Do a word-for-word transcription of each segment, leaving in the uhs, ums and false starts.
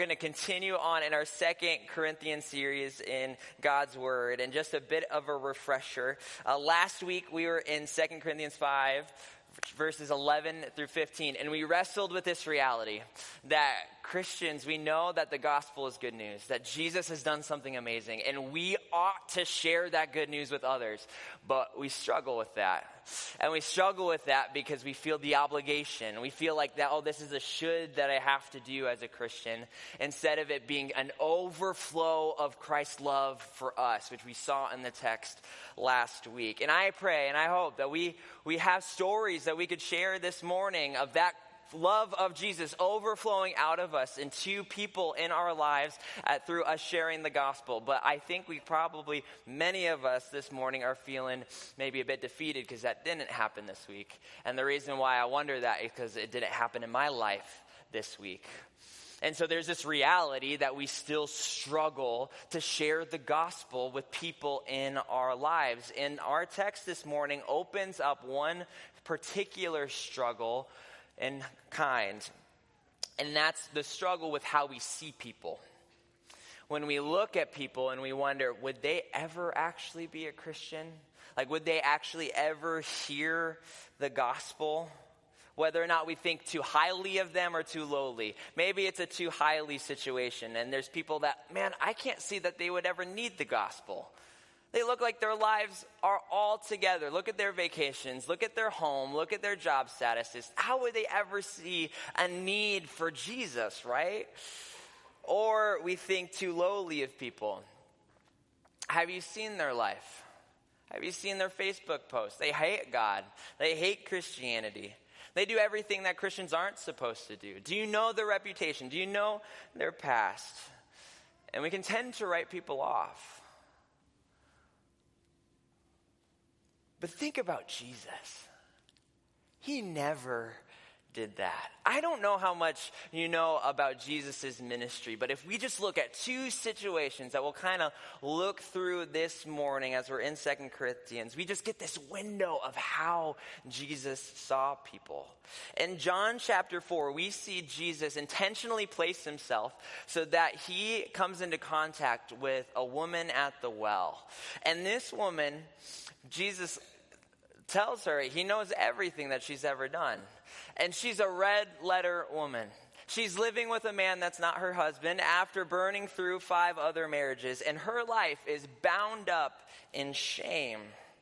going to continue on in our Second Corinthians series in God's Word. And just a bit of a refresher. Uh, last week we were in Second Corinthians five, verses eleven through fifteen. And we wrestled with this reality that Christians, we know that the gospel is good news, that Jesus has done something amazing, and we ought to share that good news with others. But we struggle with that. And we struggle with that because we feel the obligation. We feel like that, oh, this is a should that I have to do as a Christian, instead of it being an overflow of Christ's love for us, which we saw in the text last week. And I pray and I hope that we, we have stories that we could share this morning of that love of Jesus overflowing out of us into people in our lives uh, through us sharing the gospel. But I think we probably, many of us this morning are feeling maybe a bit defeated because that didn't happen this week. And the reason why I wonder that is because it didn't happen in my life this week. And so there's this reality that we still struggle to share the gospel with people in our lives. And our text this morning opens up one particular struggle in kind, and that's the struggle with how we see people. When we look at people and we wonder, would they ever actually be a Christian? Like, would they actually ever hear the gospel? Whether or not we think too highly of them or too lowly. Maybe it's a too highly situation, and there's people that, man, I can't see that they would ever need the gospel. They look like their lives are all together. Look at their vacations. Look at their home. Look at their job statuses. How would they ever see a need for Jesus, right? Or we think too lowly of people. Have you seen their life? Have you seen their Facebook posts? They hate God. They hate Christianity. They do everything that Christians aren't supposed to do. Do you know their reputation? Do you know their past? And we can tend to write people off. But think about Jesus. He never did that. I don't know how much you know about Jesus' ministry, but if we just look at two situations that we'll kind of look through this morning as we're in Second Corinthians, we just get this window of how Jesus saw people. In John chapter four, we see Jesus intentionally place himself so that he comes into contact with a woman at the well. And this woman, Jesus tells her he knows everything that she's ever done. And she's a red letter woman. She's living with a man that's not her husband after burning through five other marriages. And her life is bound up in shame.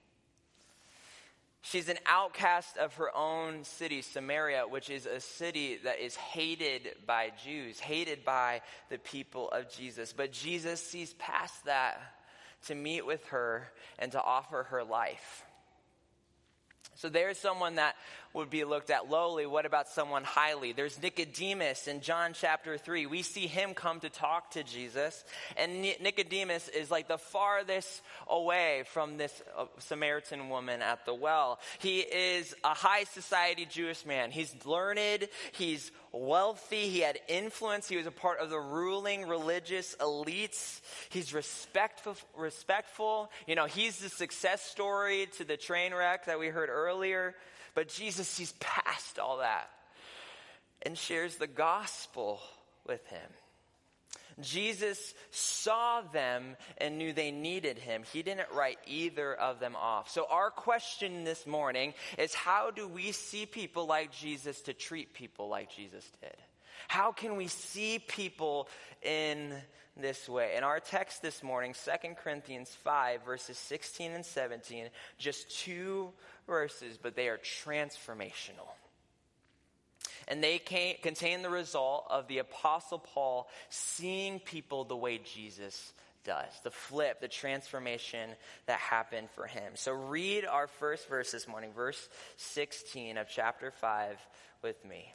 She's an outcast of her own city, Samaria, which is a city that is hated by Jews, hated by the people of Jesus. But Jesus sees past that to meet with her and to offer her life. So there's someone that would be looked at lowly. What about someone highly? There's Nicodemus in John chapter three. We see him come to talk to Jesus. And Nicodemus is like the farthest away from this Samaritan woman at the well. He is a high society Jewish man. He's learned. He's wealthy. He had influence. He was a part of the ruling religious elites. He's respectful. respectful. You know, he's the success story to the train wreck that we heard earlier. But Jesus sees past all that and shares the gospel with him. Jesus saw them and knew they needed him. He didn't write either of them off. So our question this morning is, how do we see people like Jesus to treat people like Jesus did? How can we see people in this way? In our text this morning, Second Corinthians five, verses sixteen and seventeen, just two verses, but they are transformational. And they can, contain the result of the Apostle Paul seeing people the way Jesus does. The flip, the transformation that happened for him. So read our first verse this morning, verse sixteen of chapter five with me.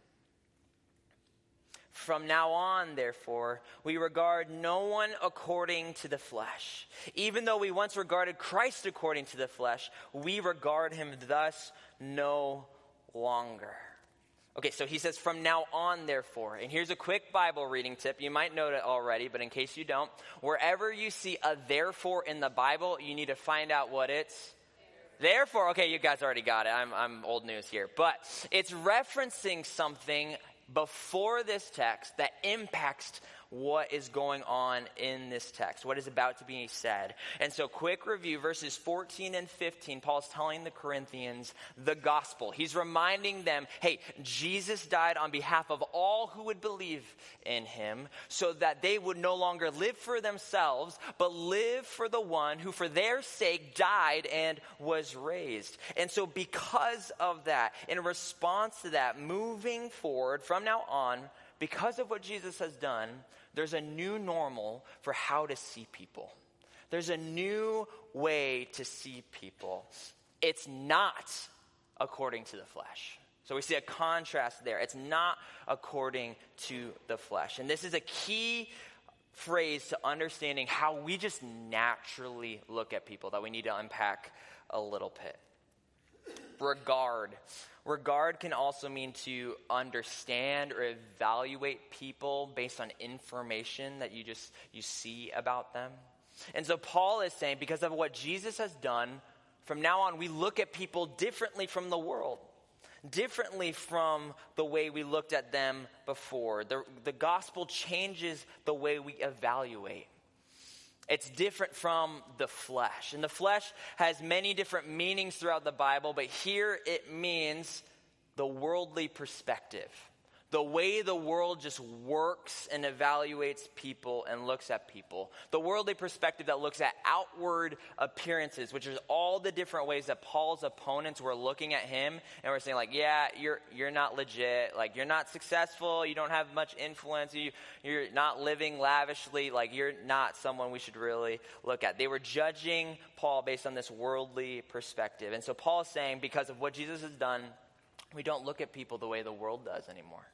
From now on, therefore, we regard no one according to the flesh. Even though we once regarded Christ according to the flesh, we regard him thus no longer. Okay, so he says, from now on, therefore. And here's a quick Bible reading tip. You might know it already, but in case you don't, wherever you see a therefore in the Bible, you need to find out what it's Therefore, okay, you guys already got it. I'm I'm old news here. But it's referencing something before this text that impacts what is going on in this text, what is about to be said. And so quick review, verses fourteen and fifteen, Paul's telling the Corinthians the gospel. He's reminding them, hey, Jesus died on behalf of all who would believe in him so that they would no longer live for themselves, but live for the one who for their sake died and was raised. And so because of that, in response to that, moving forward from now on, because of what Jesus has done, there's a new normal for how to see people. There's a new way to see people. It's not according to the flesh. So we see a contrast there. It's not according to the flesh. And this is a key phrase to understanding how we just naturally look at people that we need to unpack a little bit. Regard. Regard can also mean to understand or evaluate people based on information that you just you see about them. And so Paul is saying, because of what Jesus has done, from now on we look at people differently from the world, differently from the way we looked at them before. The, the gospel changes the way we evaluate. It's different from the flesh. And the flesh has many different meanings throughout the Bible, but here it means the worldly perspective. The way the world just works and evaluates people and looks at people. The worldly perspective that looks at outward appearances, which is all the different ways that Paul's opponents were looking at him and were saying like, yeah, you're you're not legit, like you're not successful, you don't have much influence, you, you're not living lavishly, like you're not someone we should really look at. They were judging Paul based on this worldly perspective. And so Paul is saying, because of what Jesus has done, we don't look at people the way the world does anymore.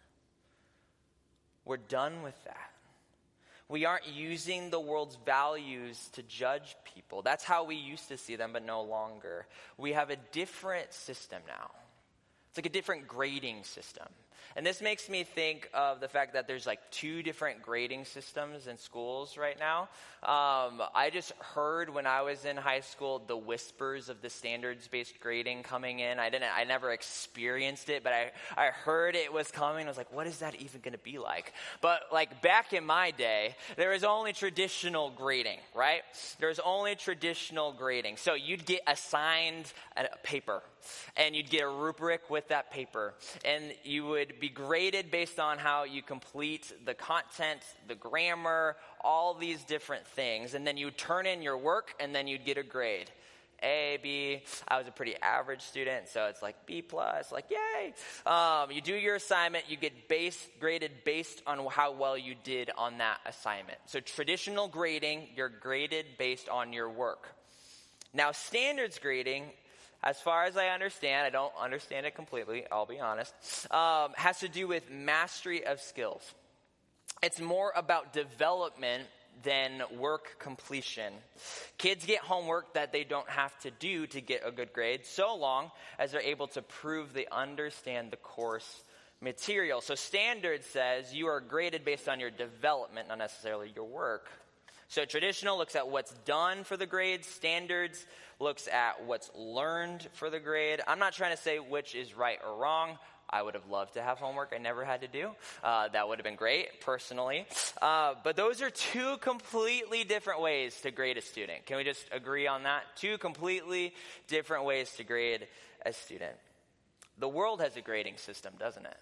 We're done with that. We aren't using the world's values to judge people. That's how we used to see them, but no longer. We have a different system now. It's like a different grading system. And this makes me think of the fact that there's like two different grading systems in schools right now. Um, I just heard when I was in high school the whispers of the standards-based grading coming in. I didn't, I never experienced it, but I, I heard it was coming. I was like, what is that even going to be like? But like back in my day, there was only traditional grading, right? There was only traditional grading. So you'd get assigned a paper, and you'd get a rubric with that paper, and you would be graded based on how you complete the content, the grammar, all these different things. And then you'd turn in your work, and then you'd get a grade. A, B. I was a pretty average student, so it's like B plus, like yay. Um, you do your assignment, you get base graded based on how well you did on that assignment. So traditional grading, you're graded based on your work. Now standards grading, as far as I understand, I don't understand it completely, I'll be honest, um, has to do with mastery of skills. It's more about development than work completion. Kids get homework that they don't have to do to get a good grade, so long as they're able to prove they understand the course material. So standard says you are graded based on your development, not necessarily your work. So traditional looks at what's done for the grade. Standards looks at what's learned for the grade. I'm not trying to say which is right or wrong. I would have loved to have homework I never had to do. Uh, that would have been great, personally. Uh, but those are two completely different ways to grade a student. Can we just agree on that? Two completely different ways to grade a student. The world has a grading system, doesn't it?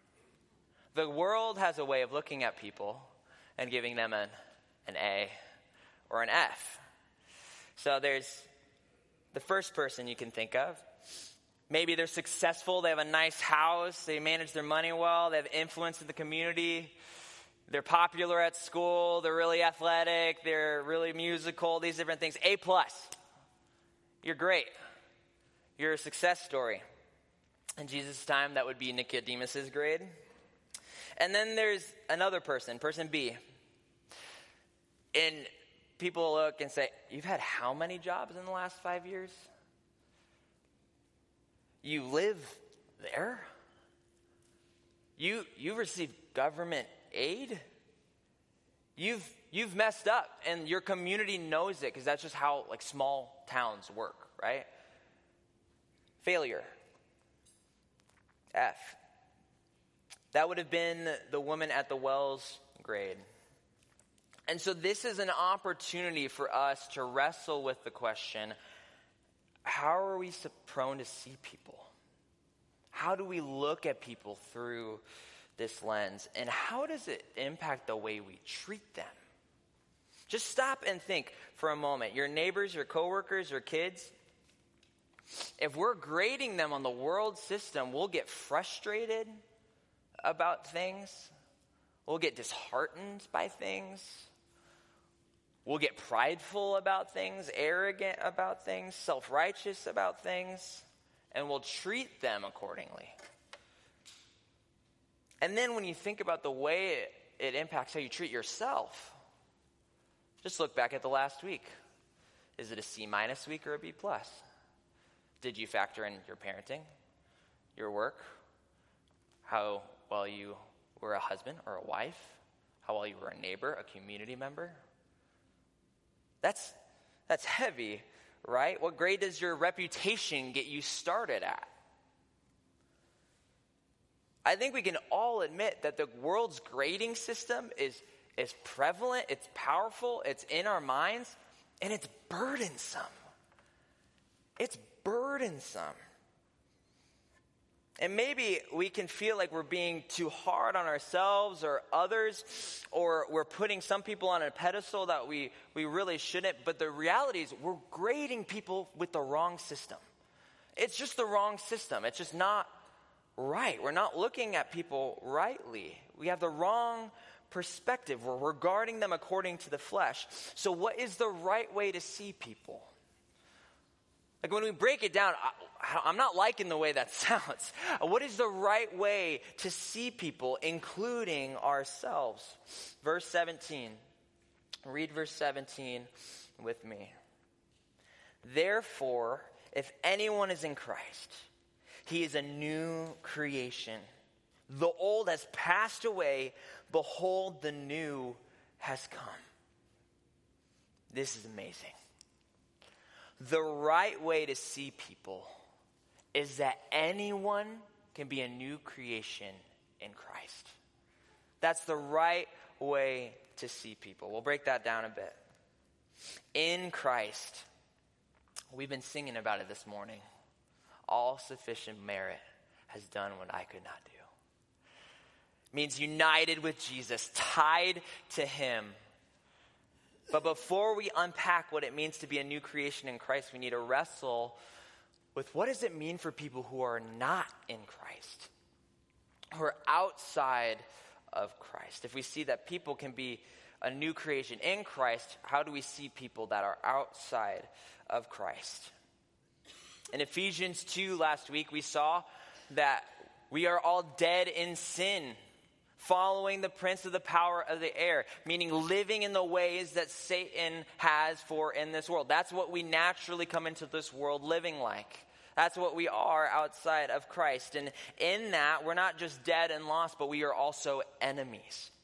The world has a way of looking at people and giving them an, an A or an F. So there's the first person you can think of. Maybe they're successful, they have a nice house, they manage their money well, they have influence in the community, they're popular at school, they're really athletic, they're really musical, these different things. A plus. You're great. You're a success story. In Jesus' time, that would be Nicodemus's grade. And then there's another person, person B. And people look and say, you've had how many jobs in the last five years? You live there? You you've received government aid? You've you've messed up, and your community knows it because that's just how like small towns work, right? Failure. F. That would have been the woman at the well's grade. And so this is an opportunity for us to wrestle with the question, how are we so prone to see people? How do we look at people through this lens? And how does it impact the way we treat them? Just stop and think for a moment. Your neighbors, your coworkers, your kids, if we're grading them on the world system, we'll get frustrated about things. We'll get disheartened by things. We'll get prideful about things, arrogant about things, self-righteous about things, and we'll treat them accordingly. And then when you think about the way it, it impacts how you treat yourself, just look back at the last week. Is it a C minus week or a B plus? Did you factor in your parenting, your work, how well you were a husband or a wife, how well you were a neighbor, a community member? That's that's heavy, right? What grade does your reputation get you started at? I think we can all admit that the world's grading system is, is prevalent, it's powerful, it's in our minds, and it's burdensome. It's burdensome. And maybe we can feel like we're being too hard on ourselves or others, or we're putting some people on a pedestal that we, we really shouldn't. But the reality is we're grading people with the wrong system. It's just the wrong system. It's just not right. We're not looking at people rightly. We have the wrong perspective. We're regarding them according to the flesh. So what is the right way to see people? Like when we break it down, I, I'm not liking the way that sounds. What is the right way to see people, including ourselves? Verse seventeen. Read verse seventeen with me. Therefore, if anyone is in Christ, he is a new creation. The old has passed away. Behold, the new has come. This is amazing. The right way to see people is that anyone can be a new creation in Christ. That's the right way to see people. We'll break that down a bit. In Christ, we've been singing about it this morning. All sufficient merit has done what I could not do. It means united with Jesus, tied to him. But before we unpack what it means to be a new creation in Christ, we need to wrestle with what does it mean for people who are not in Christ, who are outside of Christ. If we see that people can be a new creation in Christ, how do we see people that are outside of Christ? In Ephesians two last week, we saw that we are all dead in sin, following the prince of the power of the air, meaning living in the ways that Satan has for in this world. That's what we naturally come into this world living like. That's what we are outside of Christ. And in that, we're not just dead and lost, but we are also enemies.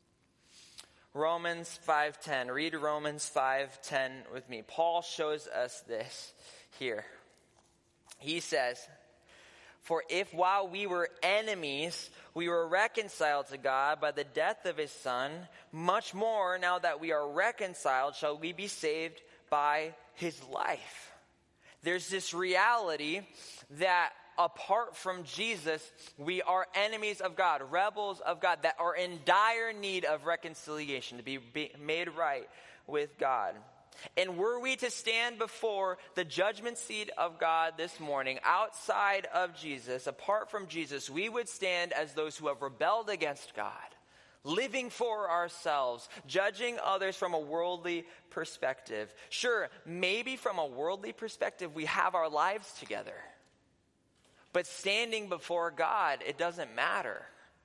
Romans five ten. Read Romans five ten with me. Paul shows us this here. He says, for if while we were enemies, we were reconciled to God by the death of his Son, much more now that we are reconciled, shall we be saved by his life. There's this reality that apart from Jesus, we are enemies of God, rebels of God, that are in dire need of reconciliation, to be, be made right with God. And were we to stand before the judgment seat of God this morning, outside of Jesus, apart from Jesus, we would stand as those who have rebelled against God, living for ourselves, judging others from a worldly perspective. Sure, maybe from a worldly perspective, we have our lives together. But standing before God, it doesn't matter.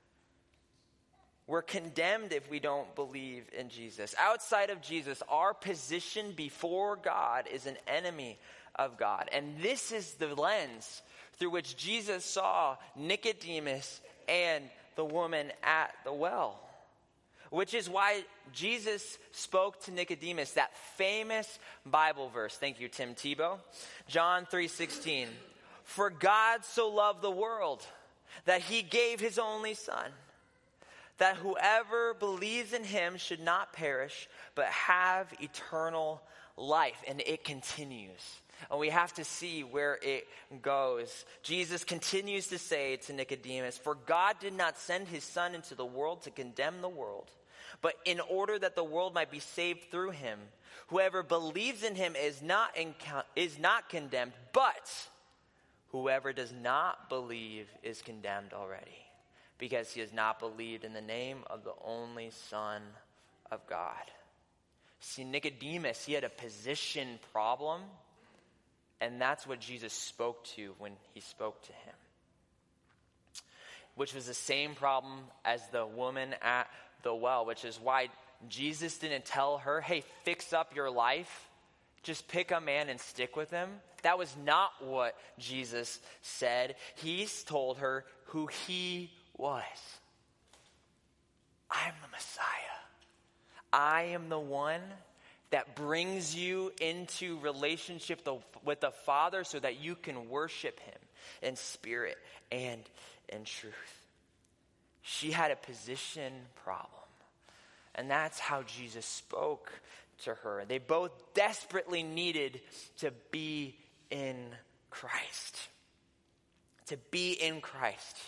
We're condemned if we don't believe in Jesus. Outside of Jesus, our position before God is an enemy of God. And this is the lens through which Jesus saw Nicodemus and the woman at the well. Which is why Jesus spoke to Nicodemus, that famous Bible verse. Thank you, Tim Tebow. John three sixteen. For God so loved the world that he gave his only son, that whoever believes in him should not perish, but have eternal life. And it continues. And we have to see where it goes. Jesus continues to say to Nicodemus, "For God did not send his son into the world to condemn the world, but in order that the world might be saved through him. Whoever believes in him is not in, is not condemned, but whoever does not believe is condemned already, because he has not believed in the name of the only Son of God." See, Nicodemus, he had a position problem. And that's what Jesus spoke to when he spoke to him. Which was the same problem as the woman at the well, which is why Jesus didn't tell her, "Hey, fix up your life. Just pick a man and stick with him." That was not what Jesus said. He told her who he was. "I'm the Messiah. I am the one that brings you into relationship with the Father so that you can worship him in spirit and in truth." She had a position problem. And that's how Jesus spoke to her. They both desperately needed to be in Christ. To be in Christ.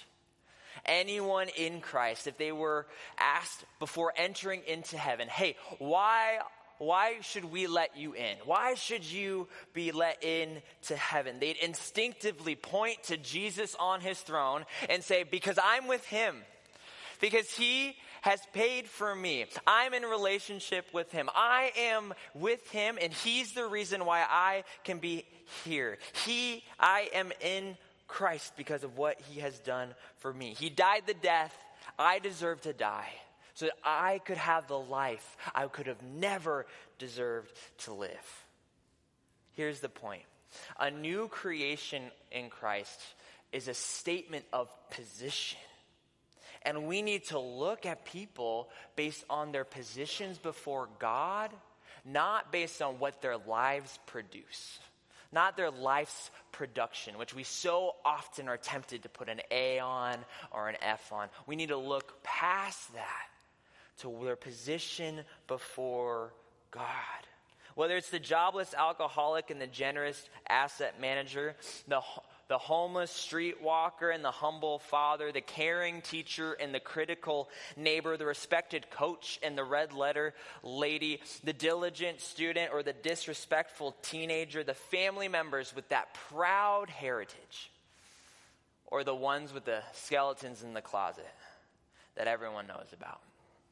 Anyone in Christ, if they were asked before entering into heaven, "Hey, why Why should we let you in? Why should you be let in to heaven?" They'd instinctively point to Jesus on his throne and say, "Because I'm with him. Because he has paid for me. I'm in relationship with him. I am with him, and he's the reason why I can be here. He, I am in Christ because of what he has done for me. He died the death I deserve to die, so that I could have the life I could have never deserved to live." Here's the point. A new creation in Christ is a statement of position. And we need to look at people based on their positions before God, not based on what their lives produce. Not their life's production, which we so often are tempted to put an A on or an F on. We need to look past that to their position before God. Whether it's the jobless alcoholic and the generous asset manager, the, the homeless streetwalker and the humble father, the caring teacher and the critical neighbor, the respected coach and the red letter lady, the diligent student or the disrespectful teenager, the family members with that proud heritage, or the ones with the skeletons in the closet that everyone knows about.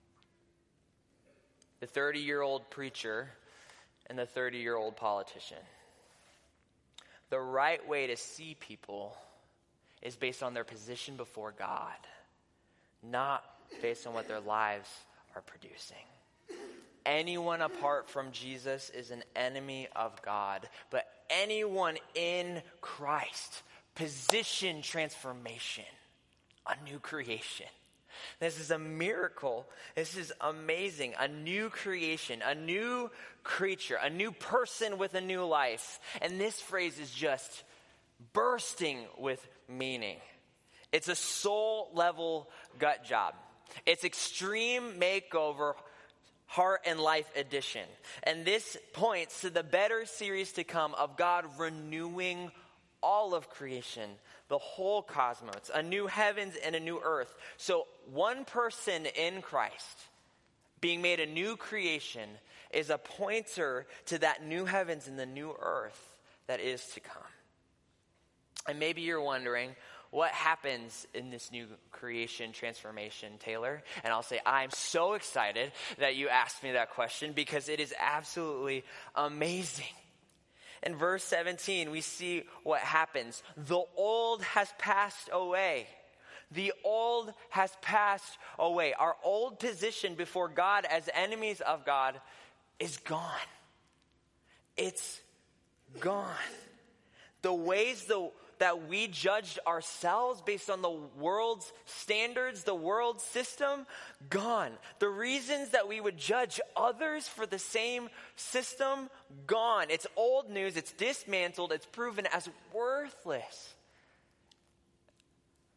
The thirty-year-old preacher and the thirty-year-old politician. The right way to see people is based on their position before God, not based on what their lives are producing. Anyone apart from Jesus is an enemy of God, but anyone in Christ, position transformation, a new creation. This is a miracle. This is amazing. A new creation, a new creature, a new person with a new life. And this phrase is just bursting with meaning. It's a soul level gut job. It's extreme makeover, heart and life edition. And this points to the better series to come of God renewing all of creation, the whole cosmos, a new heavens and a new earth. So one person in Christ being made a new creation is a pointer to that new heavens and the new earth that is to come. And maybe you're wondering, what happens in this new creation transformation, Taylor? And I'll say, I'm so excited that you asked me that question because it is absolutely amazing. In verse seventeen, we see what happens. The old has passed away. The old has passed away. Our old position before God as enemies of God is gone. It's gone. The ways the, that we judged ourselves based on the world's standards, the world's system, gone. The reasons that we would judge others for the same system, gone. It's old news. It's dismantled. It's proven as worthless.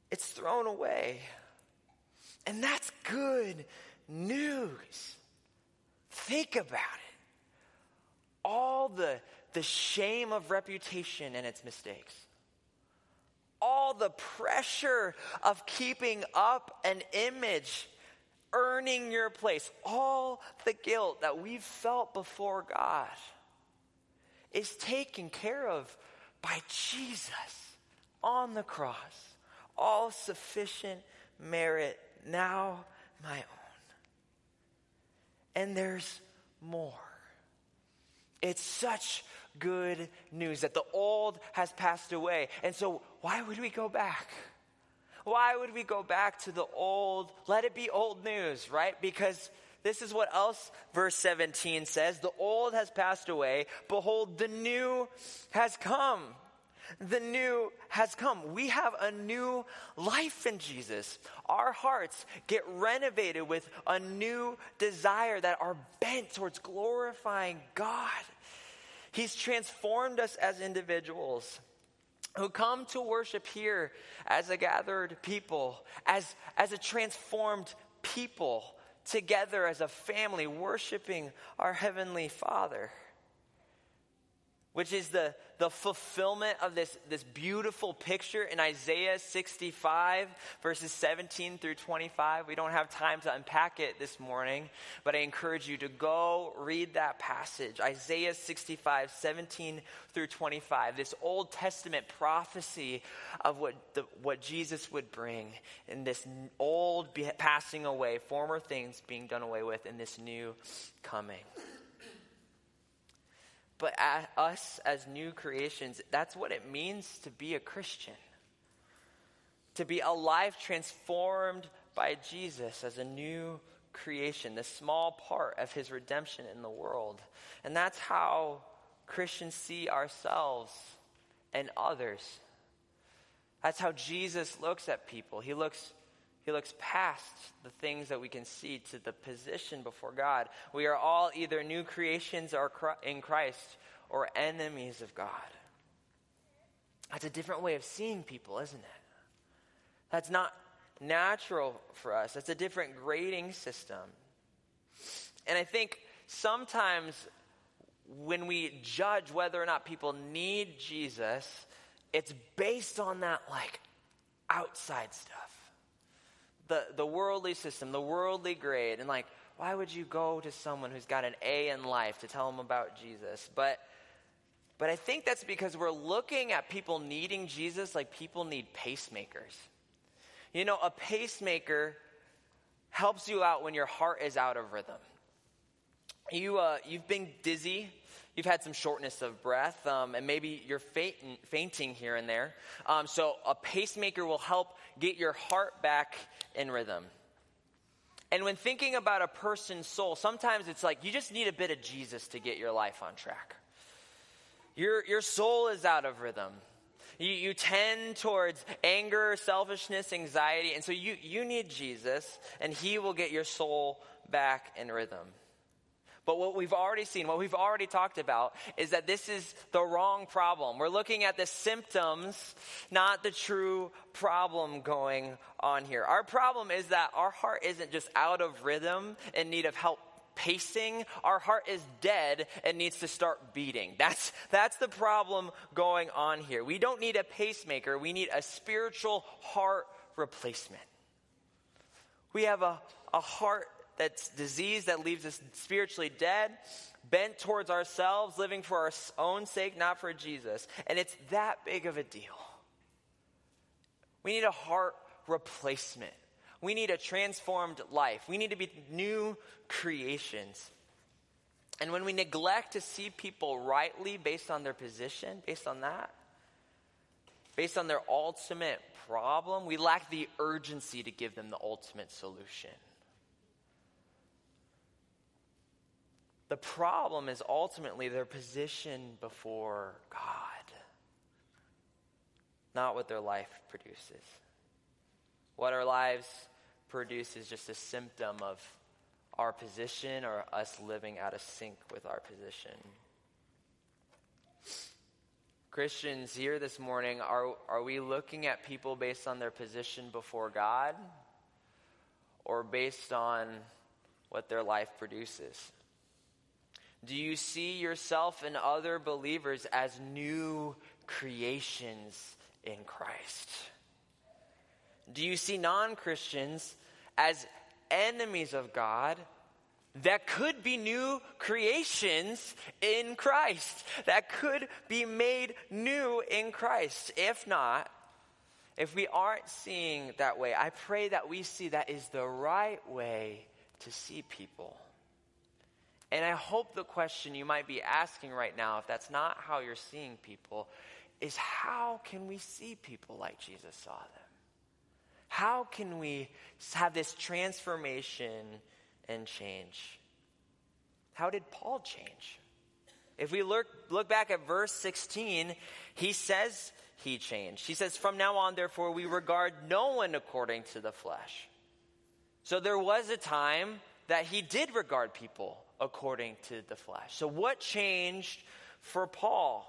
it's thrown away. And that's good news. Think about it. All the, the shame of reputation and its mistakes. All the pressure of keeping up an image, earning your place. All the guilt that we've felt before God is taken care of by Jesus on the cross. All sufficient merit, now my own. And there's more. It's such good news that the old has passed away. And so why would we go back? Why would we go back to the old? Let it be old news, right? Because this is what else verse seventeen says. The old has passed away. Behold, the new has come. The new has come. We have a new life in Jesus. Our hearts get renovated with a new desire that are bent towards glorifying God. He's transformed us as individuals who come to worship here as a gathered people, as, as a transformed people, together as a family, worshiping our Heavenly Father. Which is the, the fulfillment of this, this beautiful picture in Isaiah sixty-five, verses seventeen through twenty-five. We don't have time to unpack it this morning, but I encourage you to go read that passage. Isaiah sixty-five, seventeen through twenty-five. This Old Testament prophecy of what, the, what Jesus would bring in this old be, passing away, former things being done away with, in this new coming. But as us as new creations, that's what it means to be a Christian. To be a life transformed by Jesus as a new creation, the small part of his redemption in the world. And that's how Christians see ourselves and others. That's how Jesus looks at people. He looks He looks past the things that we can see to the position before God. We are all either new creations or in Christ or enemies of God. That's a different way of seeing people, isn't it? That's not natural for us. That's a different grading system. And I think sometimes when we judge whether or not people need Jesus, it's based on that like outside stuff. The the worldly system, the worldly grade. And like, why would you go to someone who's got an A in life to tell them about Jesus? But but I think that's because we're looking at people needing Jesus like people need pacemakers. You know, a pacemaker helps you out when your heart is out of rhythm. You, uh, you've been dizzy. You've had some shortness of breath, um, and maybe you're fainting, fainting here and there. Um, so a pacemaker will help get your heart back in rhythm. And when thinking about a person's soul, sometimes it's like you just need a bit of Jesus to get your life on track. Your, your soul is out of rhythm. You, you tend towards anger, selfishness, anxiety, and so you, you need Jesus, and he will get your soul back in rhythm. But what we've already seen, what we've already talked about, is that this is the wrong problem. We're looking at the symptoms, not the true problem going on here. Our problem is that our heart isn't just out of rhythm in need of help pacing. Our heart is dead and needs to start beating. That's, that's the problem going on here. We don't need a pacemaker. We need a spiritual heart replacement. We have a, a heart that's diseased, that leaves us spiritually dead, bent towards ourselves, living for our own sake, not for Jesus. And it's that big of a deal. We need a heart replacement. We need a transformed life. We need to be new creations. And when we neglect to see people rightly based on their position, based on that, based on their ultimate problem, we lack the urgency to give them the ultimate solution. The problem is ultimately their position before God, not what their life produces. What our lives produce is just a symptom of our position or us living out of sync with our position. Christians here this morning, are, are we looking at people based on their position before God or based on what their life produces? Do you see yourself and other believers as new creations in Christ? Do you see non-Christians as enemies of God that could be new creations in Christ, that could be made new in Christ? If not, if we aren't seeing that way, I pray that we see that is the right way to see people. And I hope the question you might be asking right now, if that's not how you're seeing people, is how can we see people like Jesus saw them? How can we have this transformation and change? How did Paul change? If we look, look back at verse sixteen, he says he changed. He says, "From now on, therefore, we regard no one according to the flesh." So there was a time that he did regard people according to the flesh. So what changed for Paul?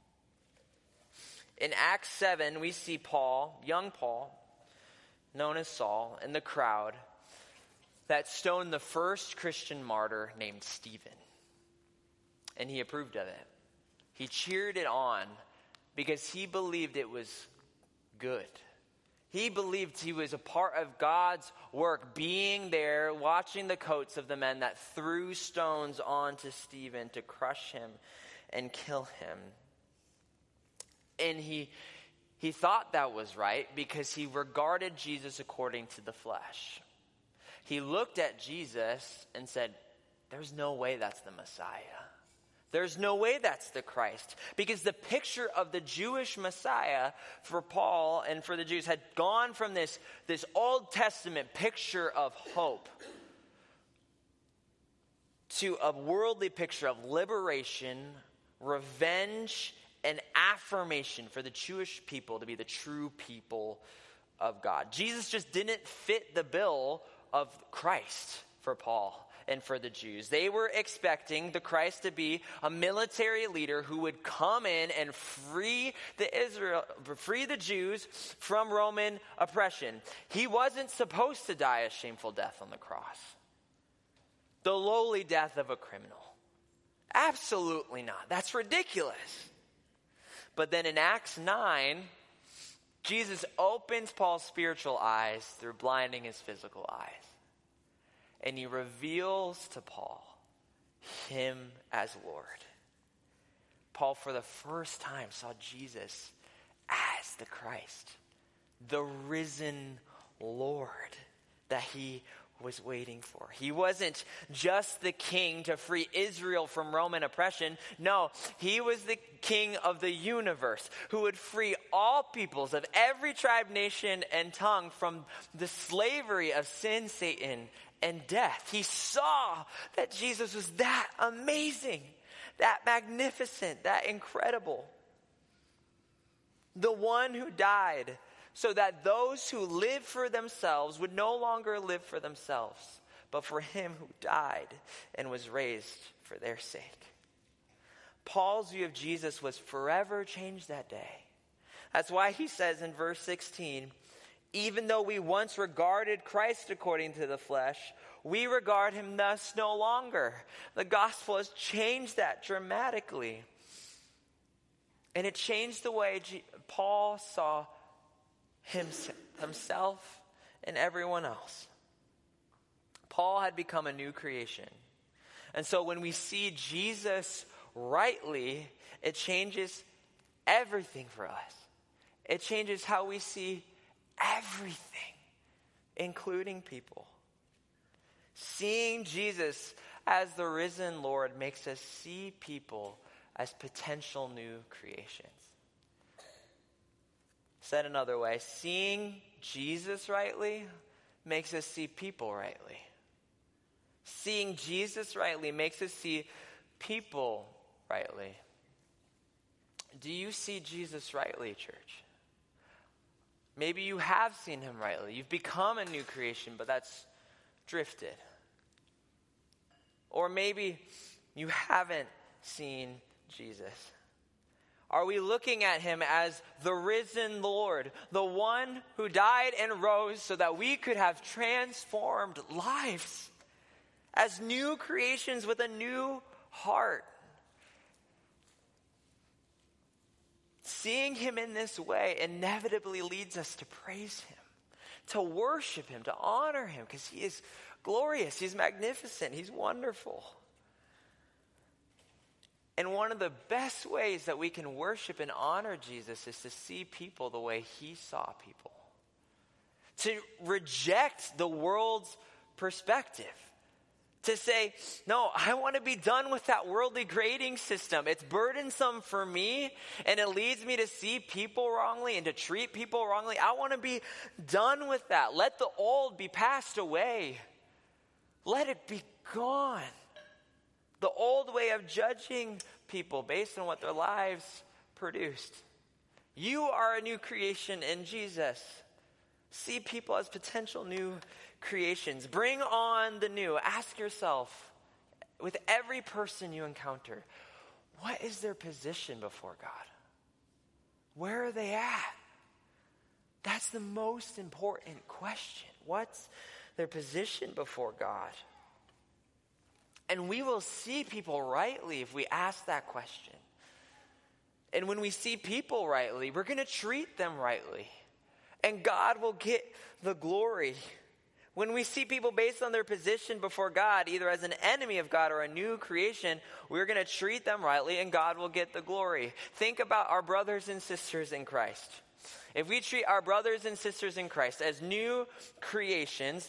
In Acts seven, we see Paul, young Paul, known as Saul, in the crowd that stoned the first Christian martyr named Stephen. And he approved of it. He cheered it on because he believed it was good. He believed he was a part of God's work, being there, watching the coats of the men that threw stones onto Stephen to crush him and kill him. And he he thought that was right because he regarded Jesus according to the flesh. He looked at Jesus and said, "There's no way that's the Messiah. There's no way that's the Christ." Because the picture of the Jewish Messiah for Paul and for the Jews had gone from this, this Old Testament picture of hope to a worldly picture of liberation, revenge, and affirmation for the Jewish people to be the true people of God. Jesus just didn't fit the bill of Christ for Paul and for the Jews. They were expecting the Christ to be a military leader who would come in and free the Israel, free the Jews from Roman oppression. He wasn't supposed to die a shameful death on the cross, the lowly death of a criminal. Absolutely not. That's ridiculous. But then in Acts nine, Jesus opens Paul's spiritual eyes through blinding his physical eyes. And he reveals to Paul him as Lord. Paul, for the first time, saw Jesus as the Christ, the risen Lord that he was waiting for. He wasn't just the king to free Israel from Roman oppression. No, he was the king of the universe who would free all peoples of every tribe, nation, and tongue from the slavery of sin, Satan, and death. He saw that Jesus was that amazing, that magnificent, that incredible. The one who died so that those who live for themselves would no longer live for themselves, but for him who died and was raised for their sake. Paul's view of Jesus was forever changed that day. That's why he says in verse sixteen, "Even though we once regarded Christ according to the flesh, we regard him thus no longer." The gospel has changed that dramatically. And it changed the way G- Paul saw himself and everyone else. Paul had become a new creation. And so when we see Jesus rightly, it changes everything for us. It changes how we see everything, including people. Seeing Jesus as the risen Lord makes us see people as potential new creations. Said another way, seeing Jesus rightly makes us see people rightly. Seeing Jesus rightly makes us see people rightly. Do you see Jesus rightly, church? Maybe you have seen him rightly. You've become a new creation, but that's drifted. Or maybe you haven't seen Jesus. Are we looking at him as the risen Lord, the one who died and rose so that we could have transformed lives as new creations with a new heart? Seeing him in this way inevitably leads us to praise him, to worship him, to honor him, because he is glorious, he's magnificent, he's wonderful. And one of the best ways that we can worship and honor Jesus is to see people the way he saw people. To reject the world's perspective. To say, no, I want to be done with that worldly grading system. It's burdensome for me, and it leads me to see people wrongly and to treat people wrongly. I want to be done with that. Let the old be passed away. Let it be gone. The old way of judging people based on what their lives produced. You are a new creation in Jesus. See people as potential new creations. Bring on the new. Ask yourself, with every person you encounter, what is their position before God? Where are they at? That's the most important question. What's their position before God? And we will see people rightly if we ask that question. And when we see people rightly, we're going to treat them rightly. And God will get the glory. When we see people based on their position before God, either as an enemy of God or a new creation, we're going to treat them rightly and God will get the glory. Think about our brothers and sisters in Christ. If we treat our brothers and sisters in Christ as new creations,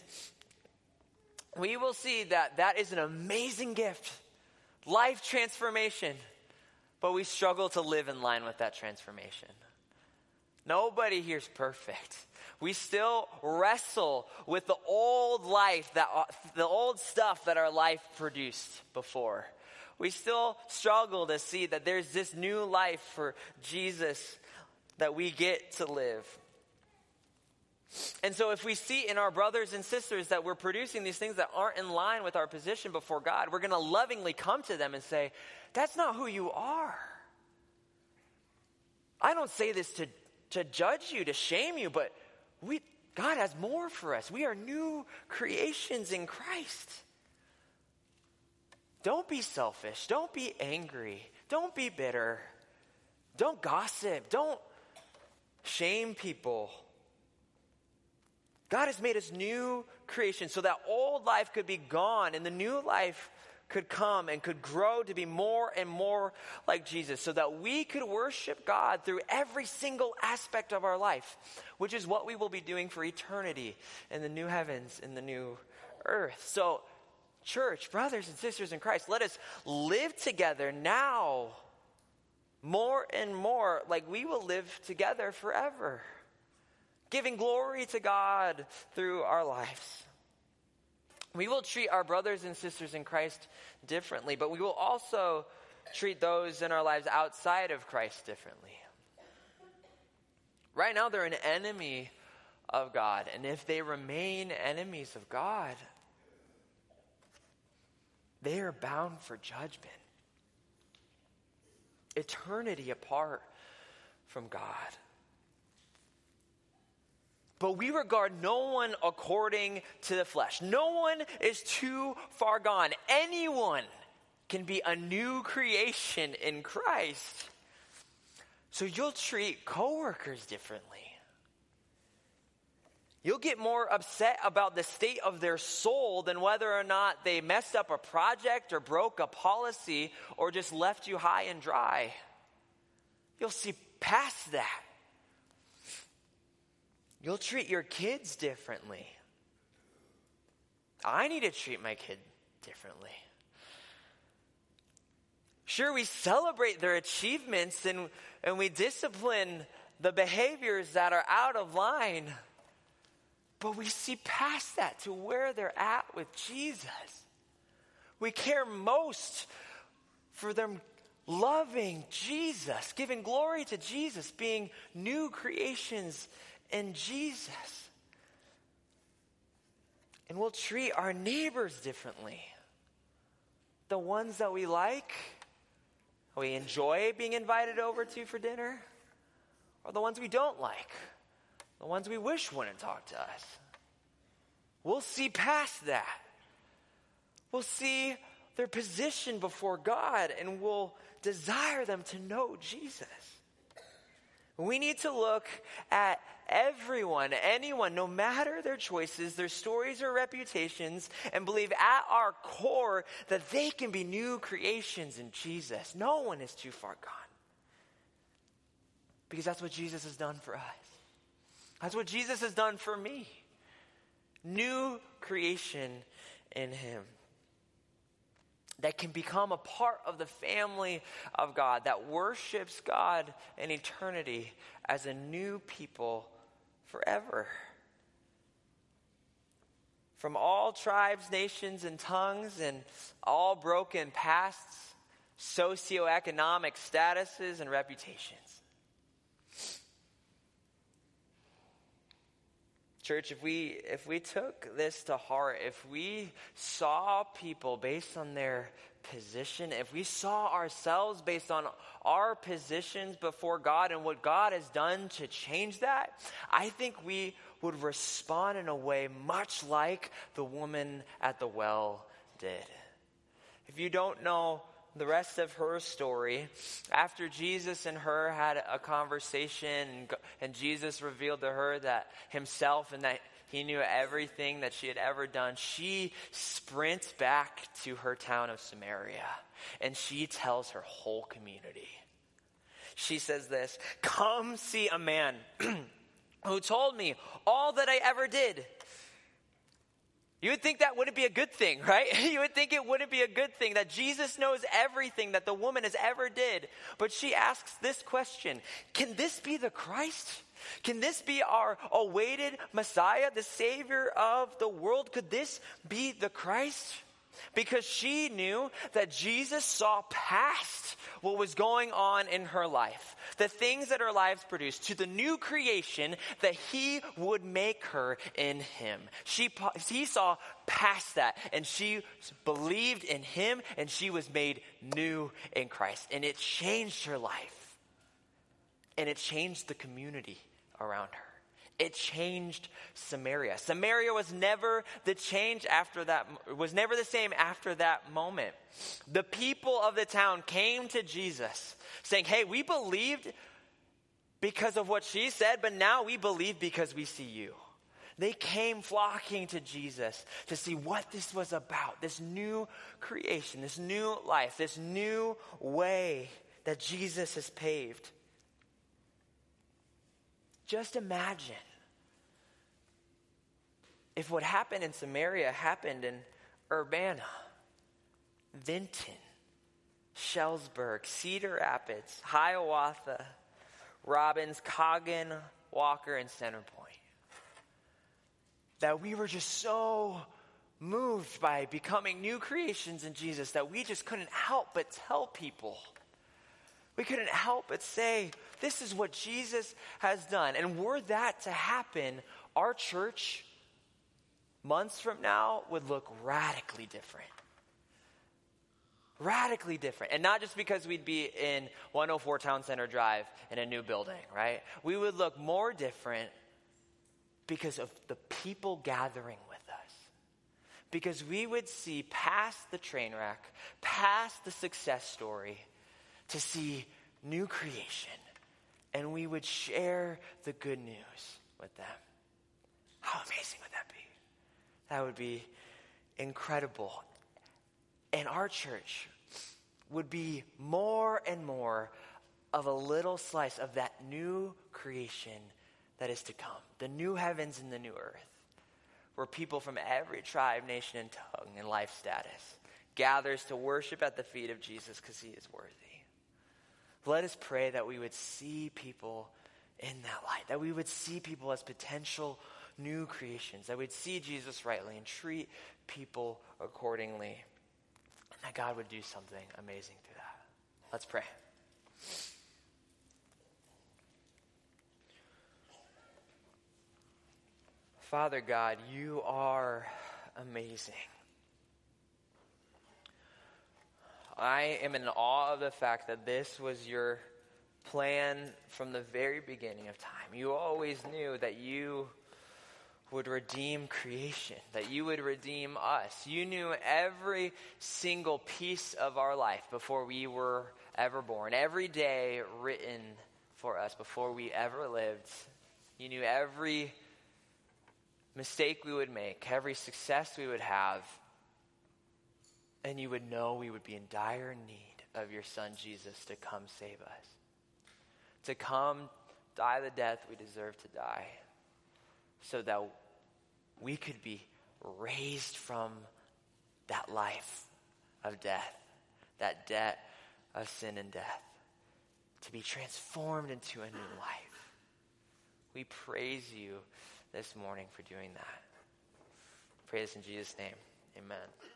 we will see that that is an amazing gift, life transformation, but we struggle to live in line with that transformation. Nobody here is perfect. We still wrestle with the old life, that the old stuff that our life produced before. We still struggle to see that there's this new life for Jesus that we get to live. And so if we see in our brothers and sisters that we're producing these things that aren't in line with our position before God, we're going to lovingly come to them and say, that's not who you are. I don't say this to, to judge you, to shame you, but we God has more for us. We are new creations in Christ. Don't be selfish. Don't be angry. Don't be bitter. Don't gossip. Don't shame people. God has made us new creations so that old life could be gone and the new life could come and could grow to be more and more like Jesus, so that we could worship God through every single aspect of our life, which is what we will be doing for eternity in the new heavens and the new earth. So, church, brothers and sisters in Christ, let us live together now more and more like we will live together forever, giving glory to God through our lives. We will treat our brothers and sisters in Christ differently, but we will also treat those in our lives outside of Christ differently. Right now, they're an enemy of God, and if they remain enemies of God, they are bound for judgment. Eternity apart from God. But we regard no one according to the flesh. No one is too far gone. Anyone can be a new creation in Christ. So you'll treat coworkers differently. You'll get more upset about the state of their soul than whether or not they messed up a project or broke a policy or just left you high and dry. You'll see past that. You'll treat your kids differently. I need to treat my kid differently. Sure, we celebrate their achievements and, and we discipline the behaviors that are out of line. But we see past that to where they're at with Jesus. We care most for them loving Jesus, giving glory to Jesus, being new creations in Jesus. And we'll treat our neighbors differently. The ones that we like, we enjoy being invited over to for dinner, or the ones we don't like, the ones we wish wouldn't talk to us. We'll see past that. We'll see their position before God, and we'll desire them to know Jesus. We need to look at everyone, anyone, no matter their choices, their stories or reputations, and believe at our core that they can be new creations in Jesus. No one is too far gone. Because that's what Jesus has done for us. That's what Jesus has done for me. New creation in him. That can become a part of the family of God, that worships God in eternity as a new people forever. From all tribes, nations, and tongues, and all broken pasts, socioeconomic statuses, and reputations. Church, if we if we took this to heart, if we saw people based on their position, if we saw ourselves based on our positions before God and what God has done to change that, I think we would respond in a way much like the woman at the well did. If you don't know the rest of her story, after Jesus and her had a conversation and, and Jesus revealed to her that himself and that he knew everything that she had ever done, she sprints back to her town of Samaria and she tells her whole community. She says this, "Come see a man who told me all that I ever did." You would think that wouldn't be a good thing, right? You would think it wouldn't be a good thing that Jesus knows everything that the woman has ever did. But she asks this question, can this be the Christ? Can this be our awaited Messiah, the Savior of the world? Could this be the Christ? Because she knew that Jesus saw past what was going on in her life, the things that her lives produced, to the new creation that he would make her in him. She, he saw past that, and she believed in him, and she was made new in Christ. And it changed her life. And it changed the community around her. It changed Samaria. Samaria was never the change after that, was never the same after that moment. The people of the town came to Jesus saying, hey, we believed because of what she said, but now we believe because we see you. They came flocking to Jesus to see what this was about, this new creation, this new life, this new way that Jesus has paved. Just imagine if what happened in Samaria happened in Urbana, Vinton, Shellsburg, Cedar Rapids, Hiawatha, Robbins, Coggin, Walker, and Centerpoint. That we were just so moved by becoming new creations in Jesus that we just couldn't help but tell people. We couldn't help but say, this is what Jesus has done. And were that to happen, our church, months from now, would look radically different. Radically different. And not just because we'd be in one oh four Town Center Drive in a new building, right? We would look more different because of the people gathering with us. Because we would see past the train wreck, past the success story, to see new creation. And we would share the good news with them. How amazing would that be? That would be incredible. And our church would be more and more of a little slice of that new creation that is to come. The new heavens and the new earth. Where people from every tribe, nation, and tongue and life status gathers to worship at the feet of Jesus because he is worthy. Let us pray that we would see people in that light. That we would see people as potential new creations. That we'd see Jesus rightly and treat people accordingly. And that God would do something amazing through that. Let's pray. Father God, you are amazing. I am in awe of the fact that this was your plan from the very beginning of time. You always knew that you would redeem creation, that you would redeem us. You knew every single piece of our life before we were ever born, every day written for us before we ever lived. You knew every mistake we would make, every success we would have, and you would know we would be in dire need of your son Jesus to come save us, to come die the death we deserve to die, so that we could be raised from that life of death, that debt of sin and death, to be transformed into a new life. We praise you this morning for doing that. Praise in Jesus' name. Amen.